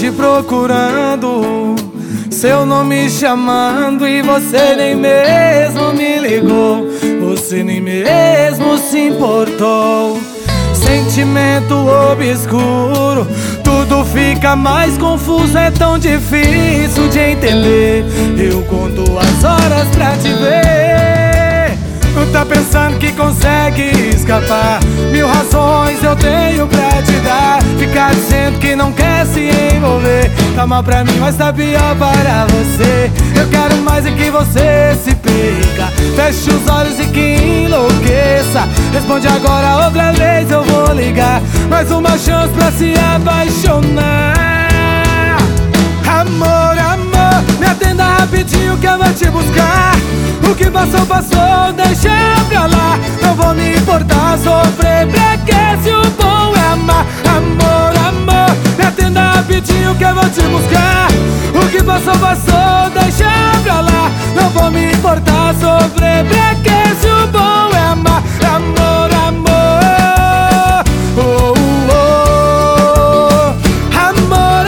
te procurando, seu nome chamando, e você nem mesmo me ligou, você nem mesmo se importou. Sentimento obscuro, tudo fica mais confuso, é tão difícil de entender. Eu conto as horas pra te ver. Tá pensando que consegue escapar, mil razões eu tenho pra te dar. Ficar dizendo que não quer se envolver, tá mal pra mim, mas tá pior para você. Eu quero mais é que você se perca, feche os olhos e que enlouqueça. Responde agora, outra vez eu vou ligar, mais uma chance pra se apaixonar. Amor, amor, me atenda rapidinho que eu vou te buscar. O que passou, passou, deixa pra lá. Não vou me importar, sofrer pra que, se o bom é amar. Amor, amor, me atenda rapidinho que eu vou te buscar. O que passou, passou, deixa pra lá. Não vou me importar, sofrer pra que, se o bom é amar. Amor, amor, oh, oh, oh. Amor,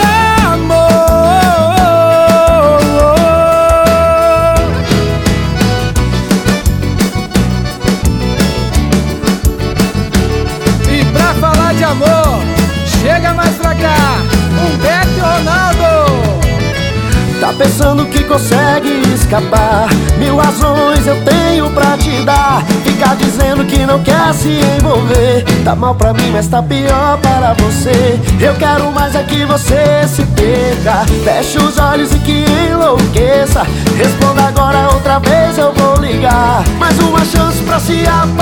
de amor, chega mais pra cá, Humberto e Ronaldo. Tá pensando que consegue escapar, mil razões eu tenho pra te dar. Ficar dizendo que não quer se envolver, tá mal pra mim, mas tá pior para você. Eu quero mais é que você se perca, feche os olhos e que enlouqueça. Responda agora, outra vez eu vou ligar, mais uma chance pra se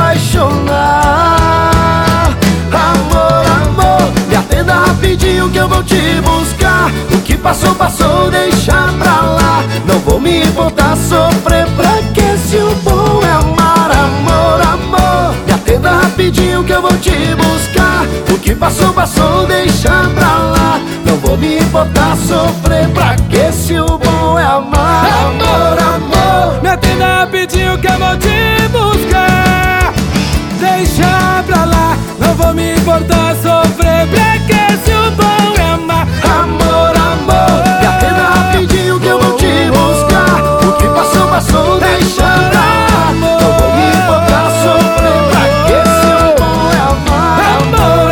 apaixonar. Amor, amor, me atenda rapidinho que eu vou te buscar. O que passou, passou, deixa pra lá. Não vou me importar, sofrer pra que, se o bom é amar. Amor, amor, me atenda rapidinho que eu vou te buscar. O que passou, passou, deixa pra lá. Não vou me importar, sofrer pra que, se o bom é amar. Amor, amor, me atenda rapidinho que eu vou te buscar. Deixa pra lá, não vou me importar, sofrer pra que, se o bom é amar. Amor, amor, me atenda rapidinho que eu vou te buscar. O que passou, passou, deixa pra lá. Não vou me importar, sofrer pra que, se o bom é amar. Amor,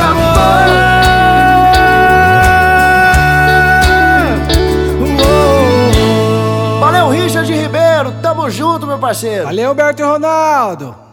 amor. Valeu, Richard Ribeiro, tamo junto, meu parceiro. Valeu, Humberto e Ronaldo.